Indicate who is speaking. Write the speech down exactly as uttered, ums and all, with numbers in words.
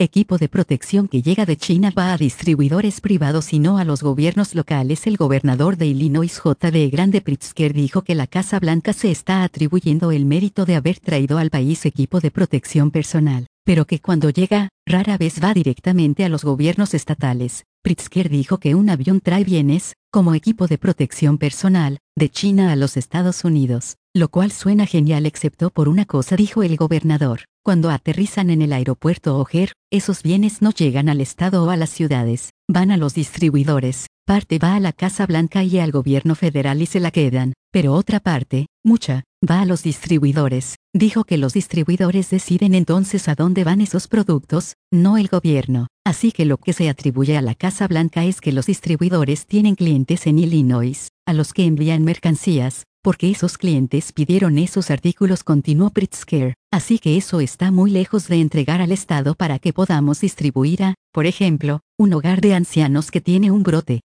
Speaker 1: equipo de protección que llega de China va a distribuidores privados y no a los gobiernos locales. El gobernador de Illinois, J D Grande Pritzker, dijo que la Casa Blanca se está atribuyendo el mérito de haber traído al país equipo de protección personal, pero que cuando llega, rara vez va directamente a los gobiernos estatales. Pritzker dijo que un avión trae bienes, como equipo de protección personal, de China a los Estados Unidos, lo cual suena genial excepto por una cosa, dijo el gobernador. Cuando aterrizan en el aeropuerto O'Hare, esos bienes no llegan al estado o a las ciudades, van a los distribuidores, parte va a la Casa Blanca y al gobierno federal y se la quedan, pero otra parte, mucha, va a los distribuidores. Dijo que los distribuidores deciden entonces a dónde van esos productos, no el gobierno. Así que lo que se atribuye a la Casa Blanca es que los distribuidores tienen clientes en Illinois, a los que envían mercancías, porque esos clientes pidieron esos artículos, continuó Pritzker. Así que eso está muy lejos de entregar al Estado para que podamos distribuir a, por ejemplo, un hogar de ancianos que tiene un brote.